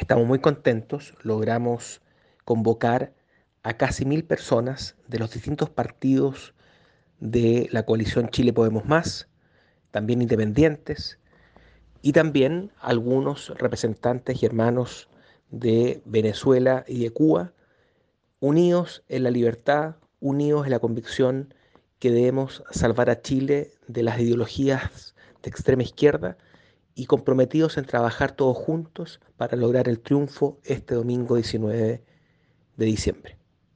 Estamos muy contentos, logramos convocar a casi 1000 personas de los distintos partidos de la coalición Chile Podemos Más, también independientes, y también algunos representantes y hermanos de Venezuela y de Cuba, unidos en la libertad, unidos en la convicción que debemos salvar a Chile de las ideologías de extrema izquierda y comprometidos en trabajar todos juntos para lograr el triunfo este domingo 19 de diciembre.